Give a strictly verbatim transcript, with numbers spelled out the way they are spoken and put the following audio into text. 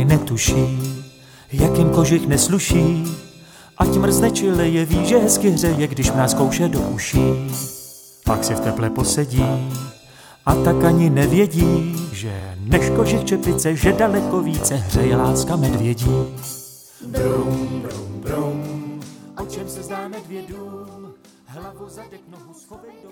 netuší, jak jim kožich nesluší. Ať mrzne či leje, ví, že hezky hřeje, když mráz kouše do uší. Pak si v teple posedí a tak ani nevědí, že než kožich čepice, že daleko více hřeje láska medvědí. Brum, brum, brum, o čem se zdá medvědům, hlavu zadek, nohu schovej do...